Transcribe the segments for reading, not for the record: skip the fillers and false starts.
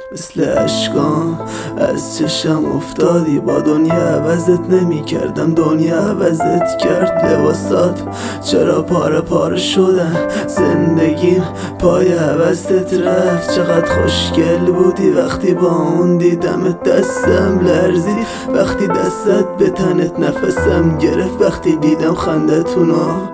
مثل اشکام از چشم افتادی، با دنیا عوضت نمی کردم، دنیا عوضت کرد. لباسات چرا پاره پاره شدن، زندگیم پای عوضت رفت. چقدر خوشگل بودی وقتی با اون دیدمت، دستم لرزید وقتی دستت به تنت نفسم گرفت. وقتی دیدم خندتونو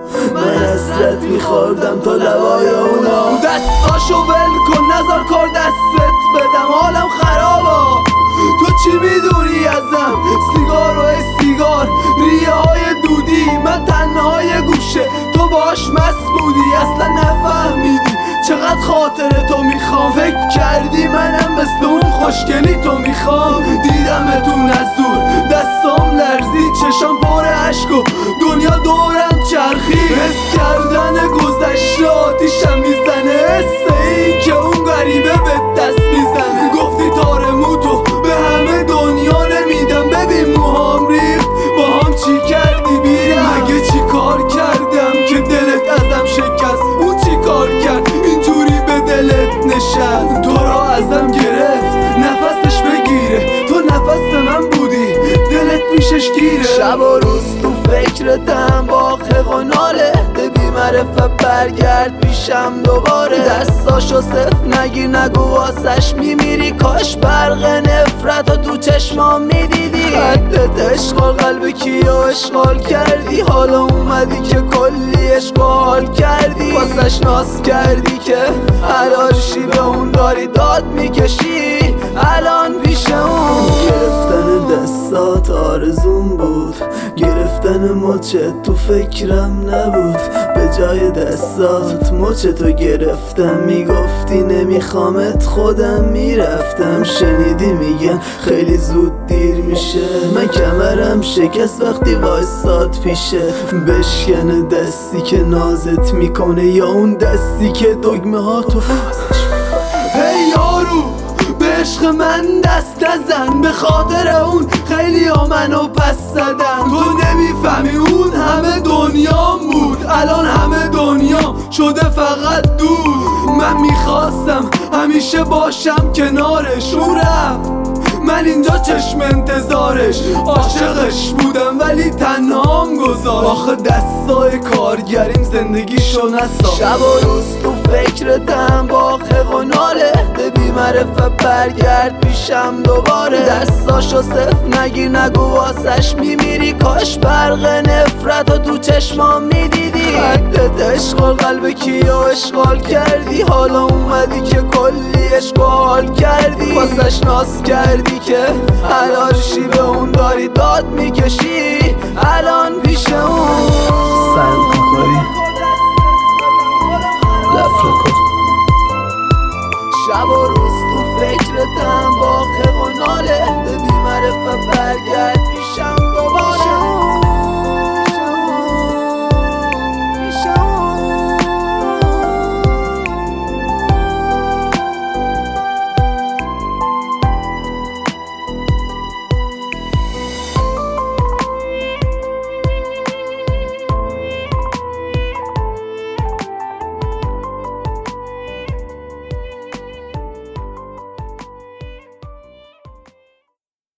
من حسرت میخوردم تا لبای اونا. دستاشو ول کن نزار کار دستت بدم، حالم خرابا تو چی میدونی ازم؟ سیگار و سیگار ریه های دودی، من تنهای گوشه تو باش مست بودی، اصلا نفهمیدی چقدر خاطر تو میخوام. فکر کردی منم مثل اون خوشگلی تو میخوام. دیدمتون از دور دستام لرزید، چشام پر عشق و دنیا دورم چرخی. حس کردن گذشته آتیشم میزنه، حس این که اون غریبه به دست میزنه. گفتی تار موتو به همه دنیا نمیدم، ببین موهام ریخت با هم چی کردی بیرم. مگه چی کار کردم که دلت ازم شکست؟ اون چی کار کرد اینجوری به دلت نشست؟ تو را ازم گرفت نفسش بگیره، تو نفس من بودی دلت پیشش گیره. شب و روز تو فکرتم با خیق و ناله، بی معرفت برگرد پیشم دوباره. دستاشو صفر نگیر نگو واسش میمیری، کاش برق نفرت تو چشمام میدیدی. خطت اشغال قلب کیو اشغال کردی، حالا اومدی که کلی اشغال کردی. واسش ناز کردی که حرارشی به اون داری داد میکشی الان پیش اون. گرفتن دستات آرزون بود، گرفتن مچت تو فکرم نبود. به جای دستات مچتو گرفتم، میگفتی نمیخوامت خودم میرفتم. شنیدی میگن خیلی زود دیر میشه، من کمرم شکست وقتی وایساد پیشت. بشکنه دستی که نازت میکنه یا اون دستی که دگمه ها تو بازش میکنه. هی یارو به عشق من دست نزن، به خاطر اون خیلی ها منو پس زدن. تو نمیفهمی اون همه دنیام بود، الان همه دنیا شده فقط دور. من میخواستم همیشه باشم کنارش، اون رفت من اینجا چشم انتظارش. عاشقش بودم ولی تنهام گذاشت. آخه دستای کارگریم زندگیشو نساخت. شب و روز تو فکرتم با خیق و ناله، بی معرفت برگرد پیشم دوباره. دستاشو صفر نگیر نگو واسش میمیری، کاش برق نفرت تو چشمام میدیدی. خطت اشغال قلب کیو اشغال کردی، حالا اومدی که کلی اشغال کردی. واسش ناز کردی که حرارشی به اون داری داد میکشی الان پیش اون. سرم کنی لفظ کن شب و روز